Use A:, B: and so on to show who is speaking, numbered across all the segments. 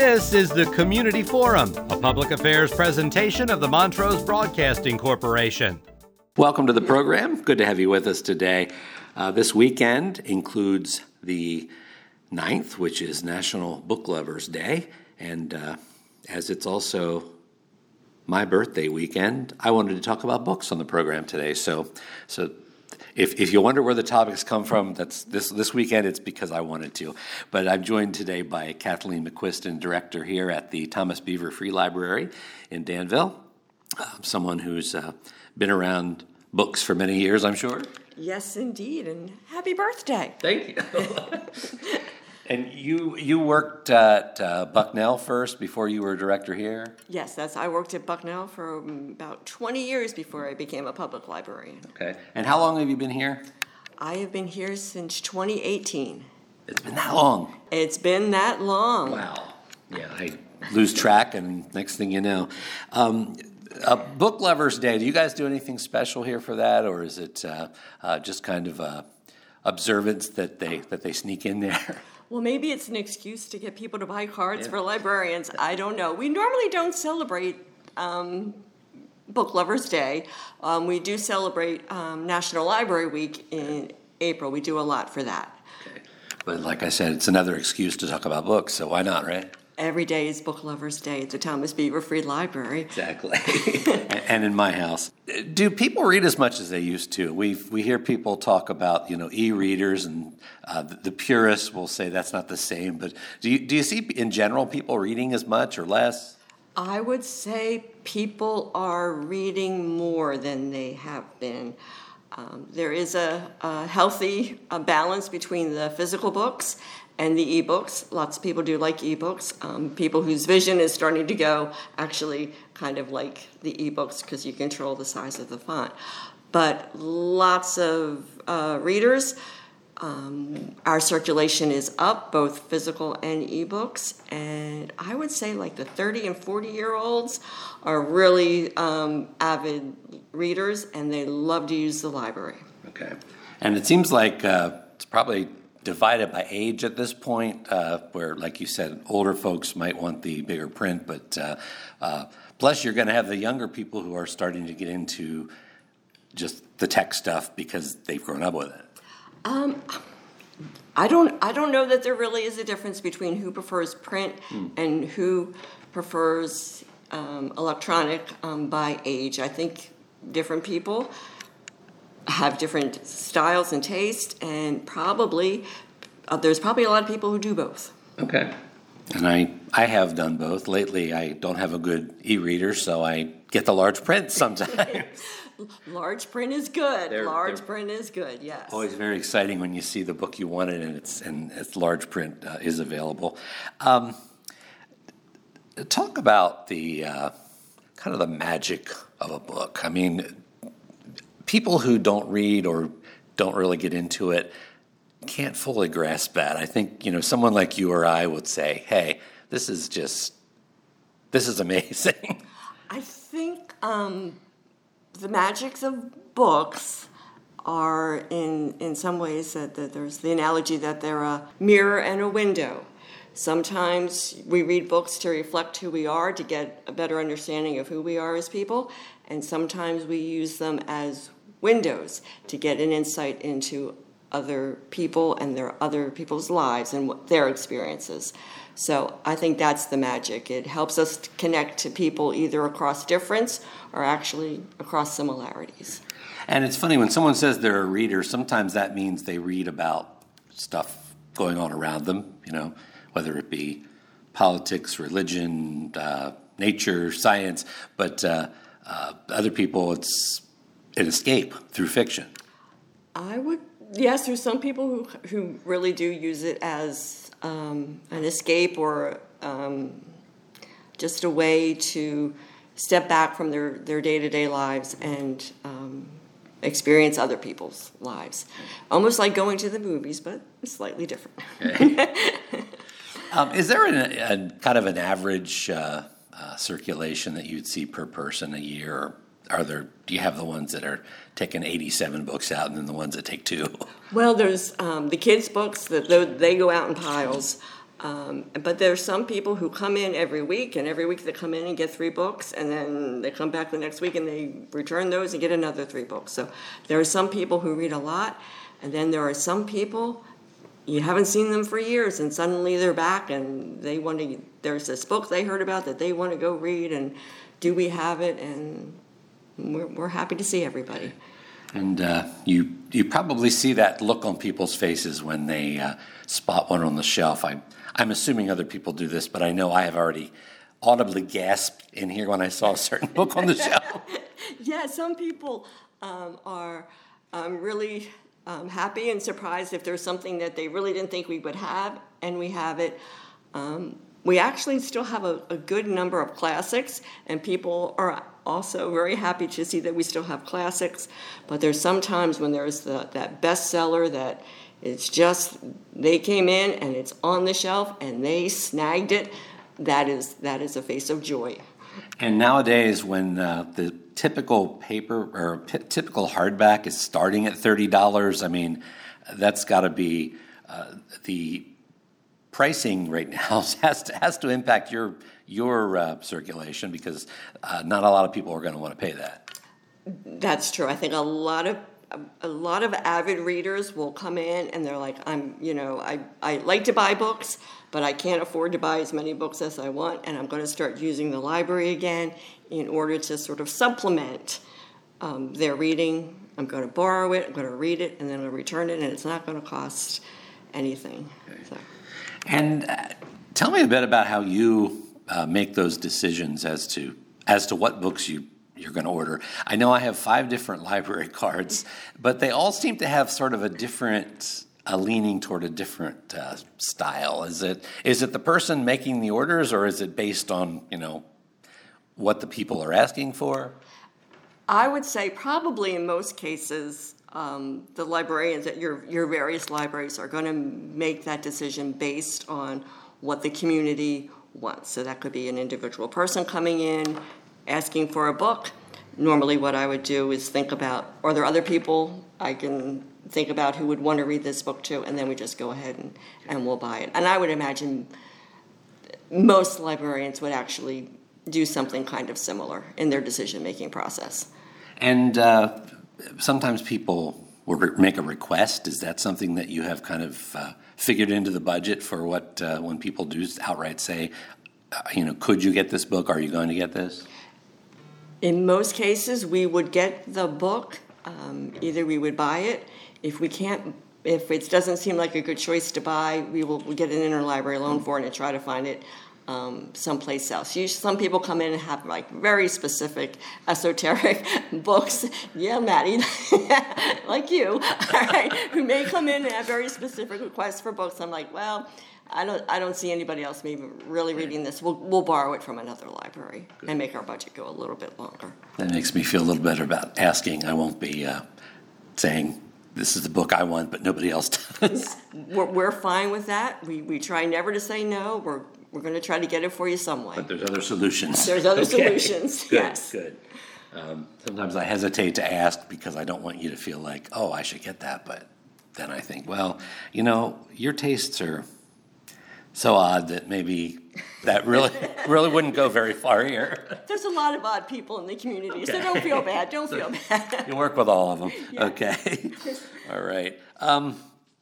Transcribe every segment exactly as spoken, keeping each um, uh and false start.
A: This is the Community Forum, a public affairs presentation of the Montrose Broadcasting Corporation.
B: Welcome to the program. Good to have you with us today. Uh, this weekend includes the ninth, which is National Book Lovers Day, and uh, as it's also my birthday weekend, I wanted to talk about books on the program today. So, so if if you wonder where the topics come from, that's this this weekend. It's because I wanted to. But I'm joined today by Kathleen McQuiston, director here at the Thomas Beaver Free Library in Danville. Uh, someone who's uh, been around books for many years, I'm sure.
C: Yes, indeed, and happy birthday.
B: Thank you. And you you worked at uh, Bucknell first before you were director here?
C: Yes, that's I worked at Bucknell for um, about twenty years before I became a public librarian.
B: Okay. And how long have you been here?
C: I have been here since twenty eighteen.
B: It's been that long.
C: It's been that long.
B: Wow. Yeah, I lose track, and next thing you know. Um, uh, Book Lovers Day, do you guys do anything special here for that, or is it uh, uh, just kind of a observance that they that they sneak in there?
C: Well, maybe it's an excuse to get people to buy cards yeah. for librarians. I don't know. We normally don't celebrate um, Book Lovers Day. Um, we do celebrate um, National Library Week in April. We do a lot for that.
B: Okay. But like I said, it's another excuse to talk about books, so why not, right?
C: Every day is Book Lovers Day at the Thomas Beaver Free Library.
B: Exactly. And in my house. Do people read as much as they used to? We we hear people talk about, you know, e-readers, and uh, the, the purists will say that's not the same. But do you, do you see, in general, people reading as much or less?
C: I would say people are reading more than they have been. Um, there is a, a healthy a balance between the physical books and the e-books. Lots of people do like e-books. Um, people whose vision is starting to go actually kind of like the e-books because you control the size of the font. But lots of uh, readers. Um, our circulation is up, both physical and e-books. And I would say like the thirty and forty-year-olds are really um, avid readers, and they love to use the library.
B: Okay. And it seems like uh, it's probably divided by age at this point, uh, where, like you said, older folks might want the bigger print, but uh, uh, plus you're going to have the younger people who are starting to get into just the tech stuff because they've grown up with it.
C: Um, I don't. I don't know that there really is a difference between who prefers print mm. and who prefers um, electronic um, by age. I think different people have different styles and taste, and probably uh, there's probably a lot of people who do both.
B: Okay. And I, I have done both. Lately, I don't have a good e-reader, so I get the large print sometimes.
C: Large print is good.
B: They're,
C: large
B: they're
C: print is good, yes.
B: Always very exciting when you see the book you wanted and it's and it's large print uh, is available. Um, talk about the uh, kind of the magic of a book. I mean, people who don't read or don't really get into it can't fully grasp that. I think, you know, someone like you or I would say, hey, this is just, this is amazing.
C: I think um, the magics of books are in in some ways that, that there's the analogy that they're a mirror and a window. Sometimes we read books to reflect who we are, to get a better understanding of who we are as people, and sometimes we use them as windows to get an insight into other people and their other people's lives and what their experiences. So I think that's the magic. It helps us to connect to people either across difference or actually across similarities.
B: And it's funny, when someone says they're a reader, sometimes that means they read about stuff going on around them, you know, whether it be politics, religion, uh, nature, science, but uh, uh, other people, it's an escape through fiction.
C: I would, yes, there's some people who who really do use it as um, an escape or um, just a way to step back from their, their day-to-day lives and um, experience other people's lives. Almost like going to the movies, but slightly different.
B: Okay. um, is there an, a kind of an average uh, uh, circulation that you'd see per person a year? Or are there? Do you have the ones that are taking eighty-seven books out, and then the ones that take two?
C: Well, there's um, the kids' books that they go out in piles, Um, but there's some people who come in every week, and every week they come in and get three books, and then they come back the next week and they return those and get another three books. So there are some people who read a lot, and then there are some people, you haven't seen them for years, and suddenly they're back and they want to, there's this book they heard about that they want to go read, and do we have it? And we're, we're happy to see everybody.
B: And uh, you you probably see that look on people's faces when they uh, spot one on the shelf. I, I'm assuming other people do this, but I know I have already audibly gasped in here when I saw a certain book on the shelf.
C: Yeah, some people um, are um, really um, happy and surprised if there's something that they really didn't think we would have, and we have it. Um, we actually still have a, a good number of classics, and people are also very happy to see that we still have classics. But there's sometimes when there's the, that bestseller that it's just, they came in and it's on the shelf and they snagged it, that is that is a face of joy.
B: And nowadays, when uh, the typical paper or p- typical hardback is starting at thirty dollars, I mean, that's got to be uh, the pricing right now has to has to impact your your uh, circulation, because uh, not a lot of people are going to want to pay that.
C: That's true. I think a lot of a lot of avid readers will come in and they're like, I'm, you know, I, I like to buy books, but I can't afford to buy as many books as I want, and I'm going to start using the library again in order to sort of supplement um, their reading. I'm going to borrow it, I'm going to read it, and then I'll return it, and it's not going to cost anything.
B: Okay.
C: So.
B: And uh, tell me a bit about how you uh, make those decisions as to as to what books you you're going to order. I know I have five different library cards, but they all seem to have sort of a different, a leaning toward a different uh, style. Is it is it the person making the orders, or is it based on, you know, what the people are asking for?
C: I would say probably in most cases, um, the librarians at your your various libraries are going to make that decision based on what the community wants. So that could be an individual person coming in, asking for a book. Normally what I would do is think about, are there other people I can think about who would want to read this book too, and then we just go ahead and, and we'll buy it. And I would imagine most librarians would actually do something kind of similar in their decision-making process.
B: And uh, sometimes people will re- make a request. Is that something that you have kind of uh, figured into the budget for what, uh, when people do outright say, uh, you know, could you get this book? Are you going to get this?
C: In most cases, we would get the book. Um, either we would buy it. If we can't, if it doesn't seem like a good choice to buy, we will we'll get an interlibrary loan for it and try to find it um, someplace else. Usually, some people come in and have like very specific, esoteric books. Yeah, Maddie, like you, all right, who may come in and have very specific requests for books. I'm like, well, I don't I don't see anybody else maybe really reading this. We'll we'll borrow it from another library and make our budget go a little bit longer.
B: That makes me feel a little better about asking. I won't be uh, saying this is the book I want, but nobody else does.
C: We're, we're fine with that. We we try never to say no. We're we're going to try to get it for you some way.
B: But there's other solutions.
C: There's other
B: Okay.
C: solutions.
B: Good,
C: Yes.
B: good. Um, sometimes I hesitate to ask because I don't want you to feel like, oh, I should get that. But then I think, well, you know, your tastes are so odd that maybe that really really wouldn't go very far here.
C: There's a lot of odd people in the community, so
B: Okay.
C: don't feel bad. Don't
B: So
C: feel bad.
B: You work with all of them.
C: Yeah.
B: Okay. All right. Um,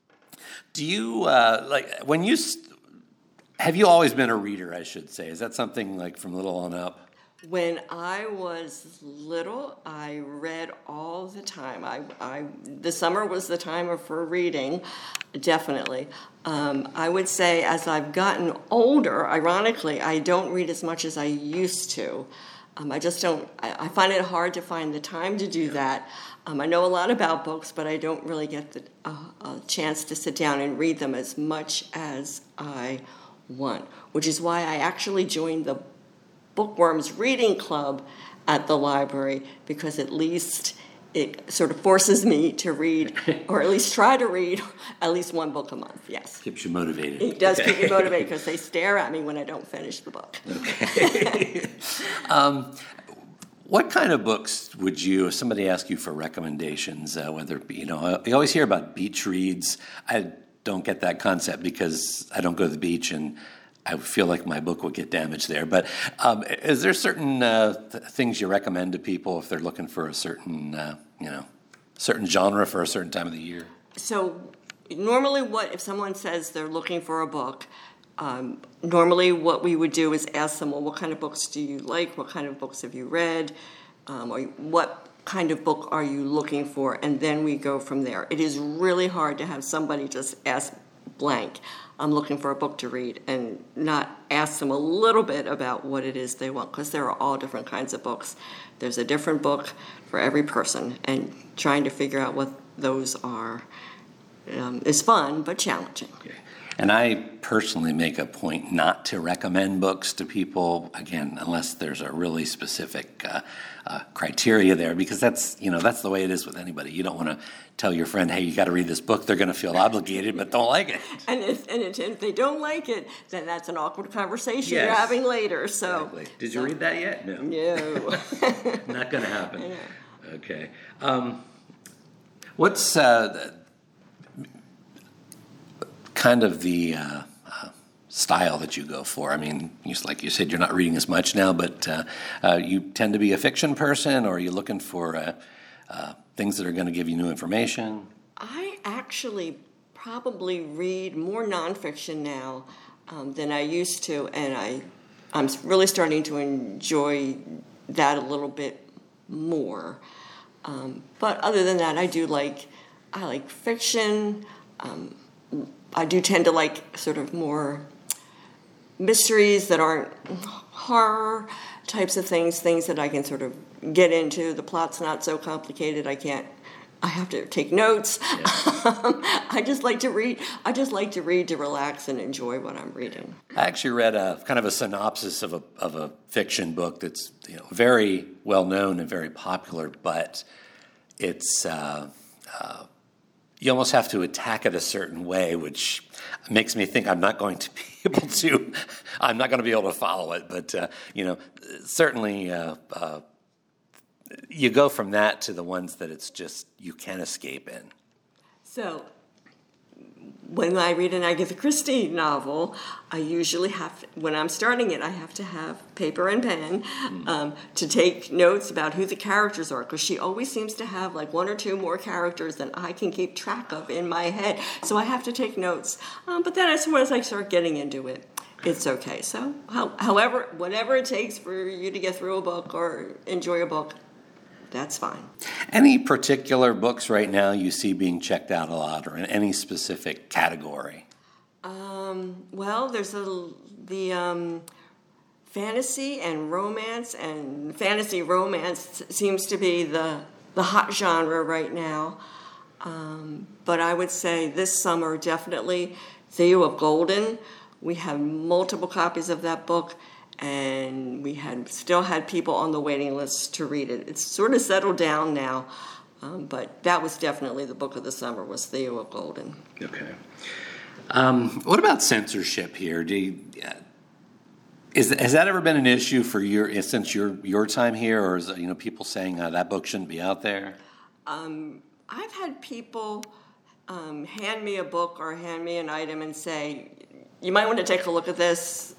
B: do you, uh, like, when you, st- have you always been a reader, I should say? Is that something like from little on up?
C: When I was little, I read all the time. I, I, the summer was the time for reading, definitely. Um, I would say as I've gotten older, ironically, I don't read as much as I used to. Um, I just don't, I, I find it hard to find the time to do that. Um, I know a lot about books, but I don't really get the, uh, a chance to sit down and read them as much as I want, which is why I actually joined the Bookworms Reading Club at the library, because at least it sort of forces me to read, or at least try to read, at least one book a month, yes.
B: Keeps you motivated.
C: It does
B: Okay.
C: keep me motivated because they stare at me when I don't finish the book.
B: Okay. um, what kind of books would you, if somebody asked you for recommendations, uh, whether it be, you know, I always hear about beach reads. I don't get that concept because I don't go to the beach and I feel like my book would get damaged there. But um, is there certain uh, th- things you recommend to people if they're looking for a certain, uh, you know, certain genre for a certain time of the year?
C: So normally what, if someone says they're looking for a book, um, normally what we would do is ask them, well, what kind of books do you like? What kind of books have you read? Um, or what kind of book are you looking for? And then we go from there. It is really hard to have somebody just ask blank, I'm looking for a book to read, and not ask them a little bit about what it is they want, because there are all different kinds of books. There's a different book for every person, and trying to figure out what those are um, is fun, but challenging.
B: Okay. And I personally make a point not to recommend books to people, again, unless there's a really specific uh, uh, criteria there, because that's, you know, that's the way it is with anybody. You don't want to tell your friend, hey, you got to read this book. They're going to feel obligated, but don't like it.
C: And if, and if they don't like it, then that's an awkward conversation
B: Yes.
C: you're having later. So,
B: Exactly. Did
C: so,
B: you read that yet? No.
C: No.
B: Not going to happen.
C: Yeah.
B: Okay. Um, what's uh, kind of the uh, uh, style that you go for? I mean, you, like you said, you're not reading as much now, but uh, uh, you tend to be a fiction person, or are you looking for uh, uh, things that are going to give you new information?
C: I actually probably read more nonfiction now um, than I used to, and I, I'm really starting to enjoy that a little bit more. Um, but other than that, I do like, I like fiction. Um, I do tend to like sort of more mysteries that aren't horror types of things, things that I can sort of get into. The plot's not so complicated. I can't, I have to take notes. Yeah. I just like to read. I just like to read to relax and enjoy what I'm reading.
B: I actually read a kind of a synopsis of a of a fiction book that's, you know, very well known and very popular, but it's uh, uh, you almost have to attack it a certain way, which makes me think I'm not going to be able to. I'm not going to be able to follow it. But uh, you know, certainly. Uh, uh, You go from that to the ones that it's just you can't escape in.
C: So, when I read an Agatha Christie novel, I usually have, when I'm starting it, I have to have paper and pen mm. um, to take notes about who the characters are, because she always seems to have like one or two more characters than I can keep track of in my head. So I have to take notes. Um, but then as soon as I start getting into it, it's okay. So, how, however, whatever it takes for you to get through a book or enjoy a book, that's fine.
B: Any particular books right now you see being checked out a lot, or in any specific category?
C: Um, well, there's a, the um, fantasy and romance, and fantasy romance seems to be the, the hot genre right now. Um, but I would say this summer, definitely, Theo of Golden. We have multiple copies of that book, and we had still had people on the waiting list to read it. It's sort of settled down now, um, but that was definitely the book of the summer, was Theo of Golden.
B: Okay. Um, what about censorship here? Do you, uh, is has that ever been an issue for your since your your time here, or is, you know, people saying uh, that book shouldn't be out there?
C: Um, I've had people um, hand me a book or hand me an item and say, you might want to take a look at this.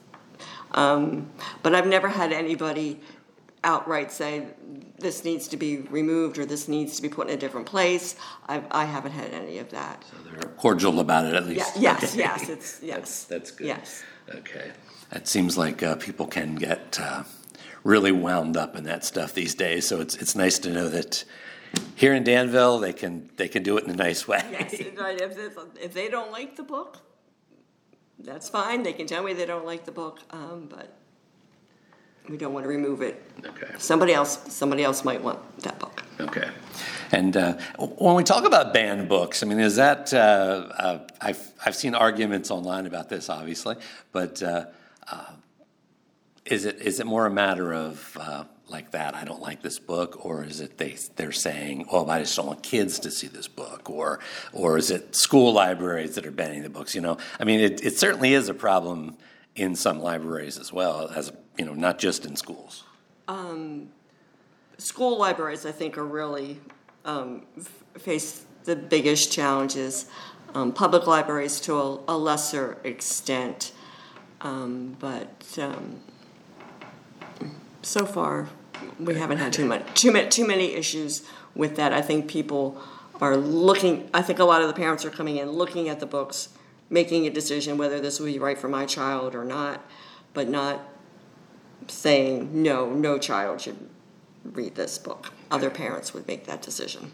C: Um, but I've never had anybody outright say this needs to be removed or this needs to be put in a different place. I've, I haven't had any of that.
B: So they're cordial about it, at least.
C: Yeah, yes,
B: okay.
C: yes, it's yes.
B: That's, that's good.
C: Yes.
B: Okay. It seems like uh, people can get uh, really wound up in that stuff these days. So it's it's nice to know that here in Danville they can they can do it in a nice way.
C: Yes, right. If, if, if they don't like the book, that's fine. They can tell me they don't like the book, um, but we don't want to remove it.
B: Okay.
C: Somebody else, somebody else might want that book.
B: Okay. And uh, when we talk about banned books, I mean, is that uh, uh, I've I've seen arguments online about this, obviously, but uh, uh, is it is it more a matter of uh, like that? I don't like this book, or is it they they're saying, "Oh, I just don't want kids to see this book," or or is it school libraries that are banning the books? You know, I mean, it, it certainly is a problem in some libraries as well, as you know, not just in schools.
C: Um, school libraries, I think, are really um, f- face the biggest challenges. um, public libraries to a, a lesser extent. Um, but um, so far, we haven't had too much, too many, too many issues with that. I think people are looking. I think a lot of the parents are coming in, looking at the books, making a decision whether this will be right for my child or not, but not saying no, no child should read this book. Other parents would make that decision.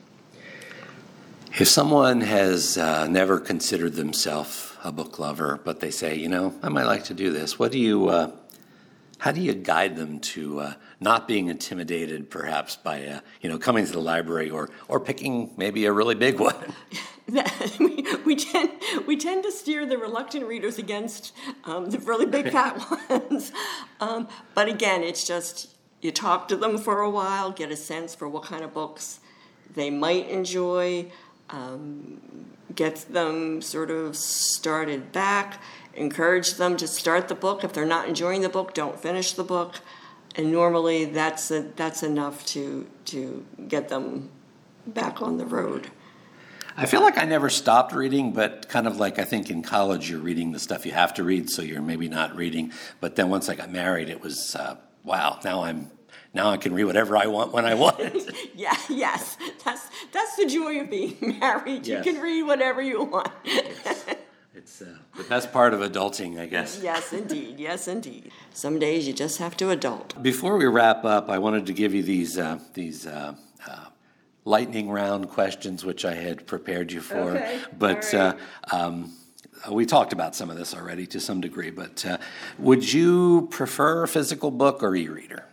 B: If someone has uh, never considered themselves a book lover, but they say, you know, I might like to do this, what do you, uh, how do you guide them to uh, not being intimidated, perhaps by, uh, you know, coming to the library or or picking maybe a really big one?
C: we, we tend we tend to steer the reluctant readers against um, the really big fat ones. Um, but again, it's just you talk to them for a while, get a sense for what kind of books they might enjoy. Um, get them sort of started back, encourage them to start the book. If they're not enjoying the book, don't finish the book. And normally that's a, that's enough to to get them back on the road.
B: I feel like I never stopped reading, but kind of like I think in college you're reading the stuff you have to read, so you're maybe not reading. But then once I got married, it was, uh, wow, now I'm Now I can read whatever I want when I want.
C: yeah, yes. That's that's the joy of being married.
B: Yes.
C: You can read whatever you want.
B: Yes. It's uh, the best part of adulting, I guess.
C: Yes, indeed. Yes, indeed. Some days you just have to adult.
B: Before we wrap up, I wanted to give you these uh, these uh, uh, lightning round questions, which I had prepared you for.
C: Okay.
B: But
C: All right.
B: uh, um, we talked about some of this already to some degree. But uh, would you prefer a physical book or e-reader?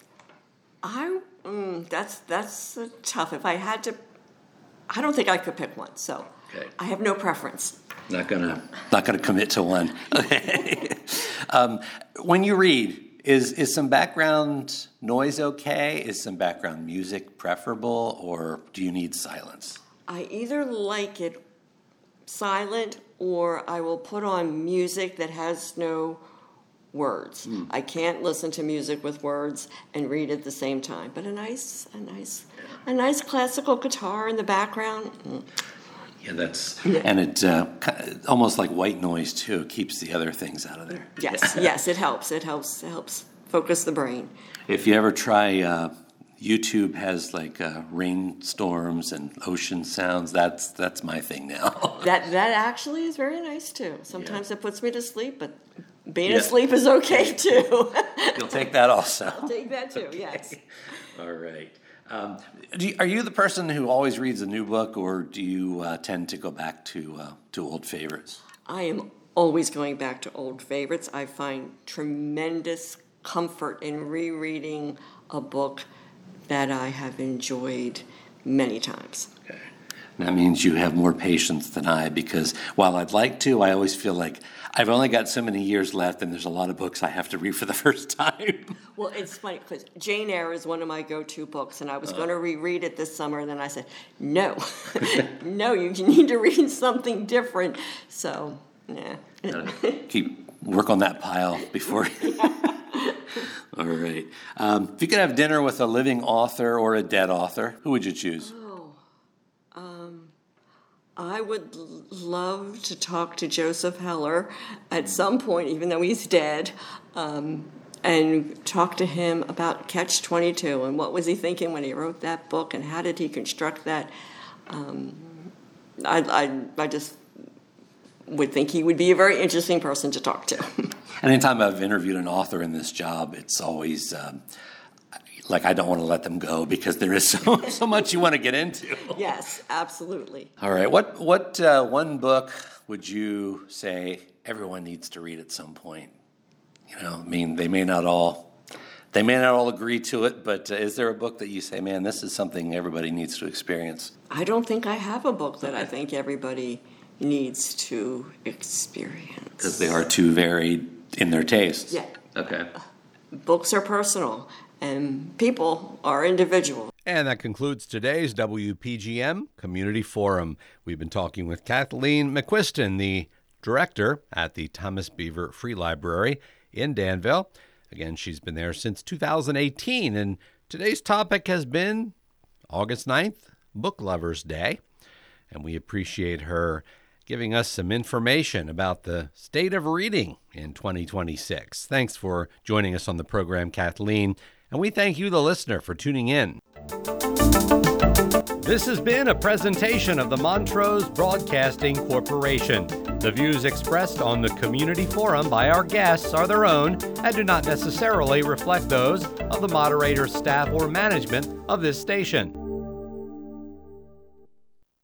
C: I mm, that's that's uh, tough. If I had to, I don't think I could pick one. So
B: Okay.
C: I have no preference.
B: Not gonna not gonna commit to one. Okay. um, when you read, is is some background noise okay? Is some background music preferable, or do you need silence?
C: I either like it silent or I will put on music that has no words. Mm. I can't listen to music with words and read at the same time. But a nice, a nice, a nice classical guitar in the background. Mm.
B: Yeah, that's and it uh, almost like white noise too. It keeps the other things out of there.
C: Yes, yes, it helps. It helps. It helps focus the brain.
B: If you ever try, uh, YouTube has like uh, rainstorms and ocean sounds. That's that's my thing now.
C: that that actually is very nice too. Sometimes yeah. It puts me to sleep, but being
B: yeah.
C: asleep is okay too.
B: You'll take that also.
C: I'll take that too. Okay. Yes.
B: All right. Um, do you, are you the person who always reads a new book, or do you uh, tend to go back to uh, to old favorites?
C: I am always going back to old favorites. I find tremendous comfort in rereading a book that I have enjoyed many times.
B: Okay. That means you have more patience than I, because while I'd like to, I always feel like I've only got so many years left, and there's a lot of books I have to read for the first time.
C: Well, it's funny, because Jane Eyre is one of my go-to books, and I was uh. going to reread it this summer, and then I said, no, no, you need to read something different. So, yeah.
B: Keep work on that pile before... All right. Um, if you could have dinner with a living author or a dead author, who would you choose?
C: Oh, um, I would l- love to talk to Joseph Heller at some point, even though he's dead, um, and talk to him about Catch twenty-two and what was he thinking when he wrote that book and how did he construct that. Um, I, I, I just would think he would be a very interesting person to talk to.
B: Anytime I've interviewed an author in this job, it's always um, like I don't want to let them go because there is so so much you want to get into.
C: Yes, absolutely.
B: All right. What what uh, one book would you say everyone needs to read at some point? You know, I mean, they may not all they may not all agree to it, but uh, is there a book that you say, man, this is something everybody needs to experience?
C: I don't think I have a book that I think everybody needs to experience.
B: Because they are too varied in their tastes.
C: Yeah.
B: Okay.
C: Books are personal, and people are individual.
A: And that concludes today's W P G M Community Forum. We've been talking with Kathleen McQuiston, the director at the Thomas Beaver Free Library in Danville. Again, she's been there since two thousand eighteen, and today's topic has been August ninth, Book Lovers Day, and we appreciate her giving us some information about the state of reading in twenty twenty-six. Thanks for joining us on the program, Kathleen, and we thank you, the listener, for tuning in. This has been a presentation of the Montrose Broadcasting Corporation. The views expressed on the Community Forum by our guests are their own and do not necessarily reflect those of the moderator, staff, or management of this station.